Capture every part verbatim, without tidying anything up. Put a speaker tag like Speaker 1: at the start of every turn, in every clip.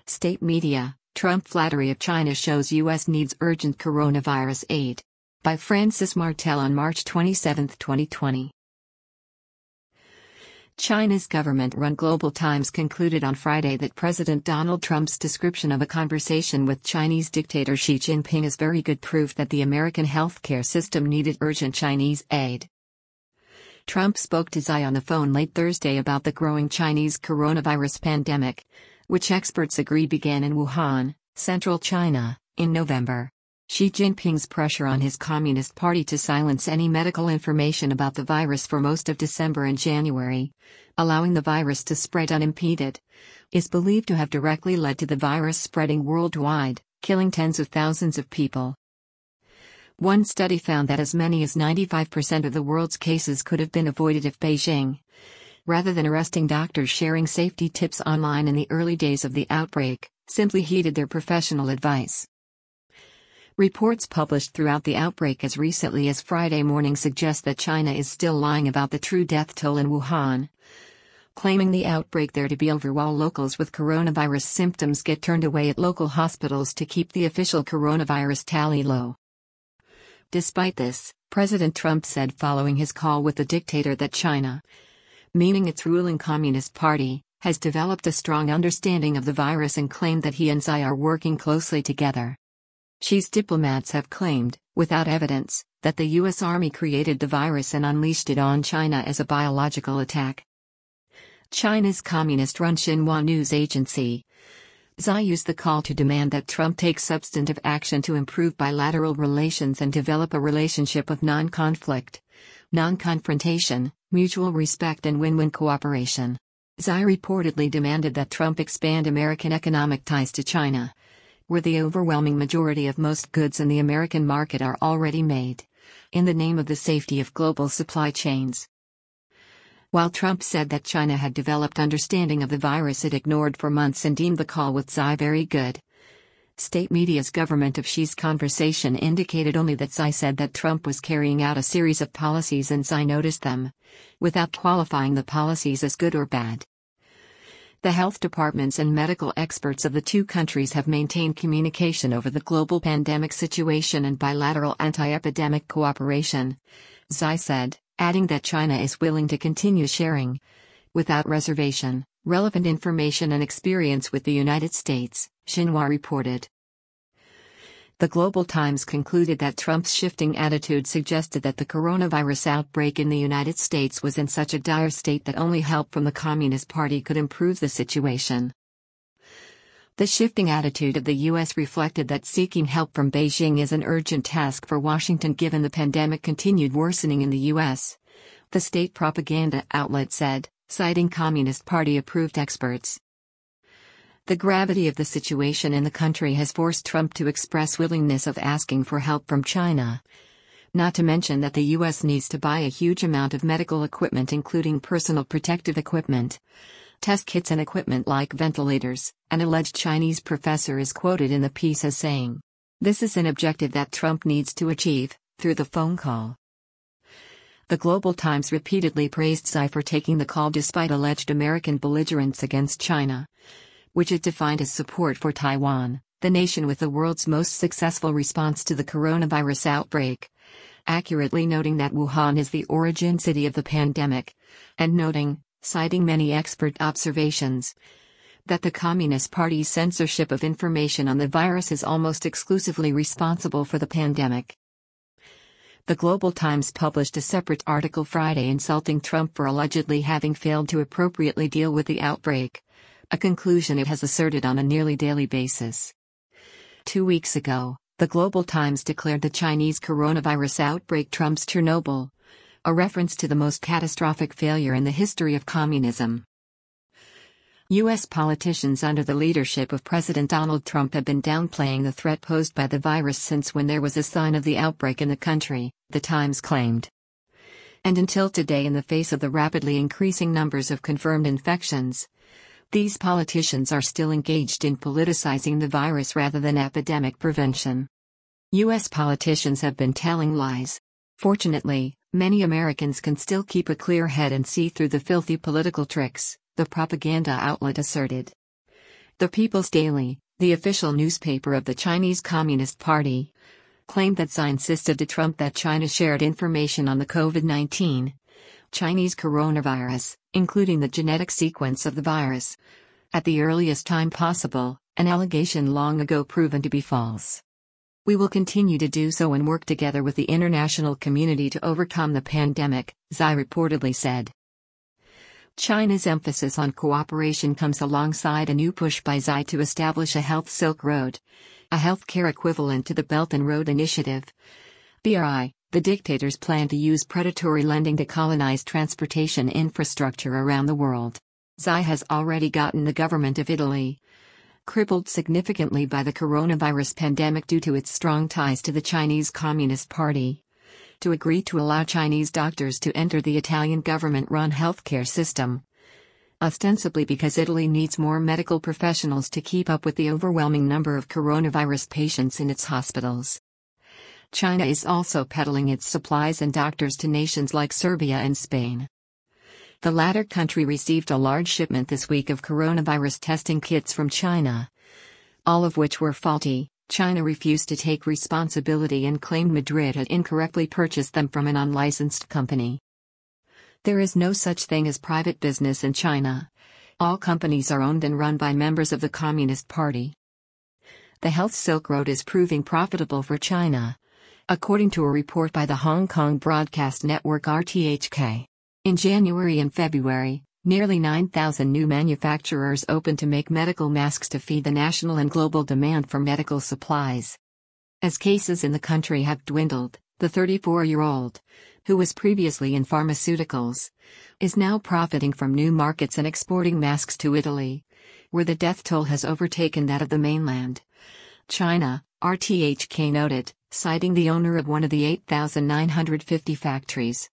Speaker 1: State media, Trump flattery of China shows U S needs urgent coronavirus aid. By Francis Martel on March twenty-seventh, twenty twenty. China's government-run Global Times concluded on Friday that President Donald Trump's description of a conversation with Chinese dictator Xi Jinping is very good proof that the American healthcare system needed urgent Chinese aid. Trump spoke to Xi on the phone late Thursday about the growing Chinese coronavirus pandemic, which experts agree began in Wuhan, central China, in November. Xi Jinping's pressure on his Communist Party to silence any medical information about the virus for most of December and January, allowing the virus to spread unimpeded, is believed to have directly led to the virus spreading worldwide, killing tens of thousands of people. One study found that as many as ninety-five percent of the world's cases could have been avoided if Beijing, rather than arresting doctors sharing safety tips online in the early days of the outbreak, simply heeded their professional advice. Reports published throughout the outbreak as recently as Friday morning suggest that China is still lying about the true death toll in Wuhan, claiming the outbreak there to be over while locals with coronavirus symptoms get turned away at local hospitals to keep the official coronavirus tally low. Despite this, President Trump said following his call with the dictator that China, meaning its ruling Communist Party, has developed a strong understanding of the virus and claimed that he and Xi are working closely together. Xi's diplomats have claimed, without evidence, that the U S Army created the virus and unleashed it on China as a biological attack. China's communist-run Xinhua news agency, Xi used the call to demand that Trump take substantive action to improve bilateral relations and develop a relationship of non-conflict, non-confrontation, mutual respect and win-win cooperation. Xi reportedly demanded that Trump expand American economic ties to China, where the overwhelming majority of most goods in the American market are already made, in the name of the safety of global supply chains. While Trump said that China had developed understanding of the virus it ignored for months and deemed the call with Xi very good, state media's government of Xi's conversation indicated only that Xi said that Trump was carrying out a series of policies and Xi noticed them, without qualifying the policies as good or bad. The health departments and medical experts of the two countries have maintained communication over the global pandemic situation and bilateral anti-epidemic cooperation, Xi said, adding that China is willing to continue sharing, without reservation, relevant information and experience with the United States, Xinhua reported. The Global Times concluded that Trump's shifting attitude suggested that the coronavirus outbreak in the United States was in such a dire state that only help from the Communist Party could improve the situation. The shifting attitude of the U S reflected that seeking help from Beijing is an urgent task for Washington given the pandemic continued worsening in the U S, the state propaganda outlet said, citing Communist Party-approved experts. The gravity of the situation in the country has forced Trump to express willingness of asking for help from China. Not to mention that the U S needs to buy a huge amount of medical equipment including personal protective equipment, test kits and equipment like ventilators, an alleged Chinese professor is quoted in the piece as saying. This is an objective that Trump needs to achieve, through the phone call. The Global Times repeatedly praised Xi for taking the call despite alleged American belligerence against China, which it defined as support for Taiwan, the nation with the world's most successful response to the coronavirus outbreak, accurately noting that Wuhan is the origin city of the pandemic, and noting, citing many expert observations, that the Communist Party's censorship of information on the virus is almost exclusively responsible for the pandemic. The Global Times published a separate article Friday insulting Trump for allegedly having failed to appropriately deal with the outbreak, a conclusion it has asserted on a nearly daily basis. Two weeks ago, the Global Times declared the Chinese coronavirus outbreak Trump's Chernobyl, a reference to the most catastrophic failure in the history of communism. U S politicians under the leadership of President Donald Trump have been downplaying the threat posed by the virus since when there was a sign of the outbreak in the country, the Times claimed. And until today, in the face of the rapidly increasing numbers of confirmed infections, these politicians are still engaged in politicizing the virus rather than epidemic prevention. U S politicians have been telling lies. Fortunately, many Americans can still keep a clear head and see through the filthy political tricks, the propaganda outlet asserted. The People's Daily, the official newspaper of the Chinese Communist Party, claimed that Xi insisted to Trump that China shared information on the COVID nineteen Chinese coronavirus, including the genetic sequence of the virus, at the earliest time possible, an allegation long ago proven to be false. We will continue to do so and work together with the international community to overcome the pandemic, Xi reportedly said. China's emphasis on cooperation comes alongside a new push by Xi to establish a health Silk Road, a healthcare equivalent to the Belt and Road Initiative. B R I, the dictator's plan to use predatory lending to colonize transportation infrastructure around the world. Xi has already gotten the government of Italy, crippled significantly by the coronavirus pandemic due to its strong ties to the Chinese Communist Party, to agree to allow Chinese doctors to enter the Italian government-run healthcare system, ostensibly because Italy needs more medical professionals to keep up with the overwhelming number of coronavirus patients in its hospitals. China is also peddling its supplies and doctors to nations like Serbia and Spain. The latter country received a large shipment this week of coronavirus testing kits from China, all of which were faulty. China refused to take responsibility and claimed Madrid had incorrectly purchased them from an unlicensed company. There is no such thing as private business in China. All companies are owned and run by members of the Communist Party. The Health Silk Road is proving profitable for China, according to a report by the Hong Kong broadcast network R T H K. In January and February, nearly nine thousand new manufacturers opened to make medical masks to feed the national and global demand for medical supplies. As cases in the country have dwindled, the thirty-four-year-old, who was previously in pharmaceuticals, is now profiting from new markets and exporting masks to Italy, where the death toll has overtaken that of the mainland China, R T H K noted, citing the owner of one of the eight thousand nine hundred fifty factories.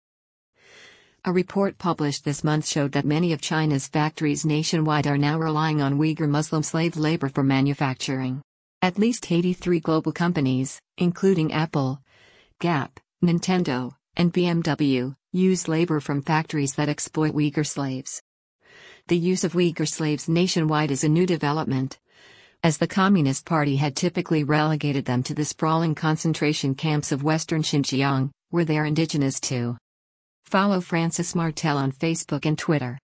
Speaker 1: A report published this month showed that many of China's factories nationwide are now relying on Uyghur Muslim slave labor for manufacturing. At least eighty-three global companies, including Apple, Gap, Nintendo, and B M W, use labor from factories that exploit Uyghur slaves. The use of Uyghur slaves nationwide is a new development, as the Communist Party had typically relegated them to the sprawling concentration camps of Western Xinjiang, where they are indigenous to. Follow Francis Martel on Facebook and Twitter.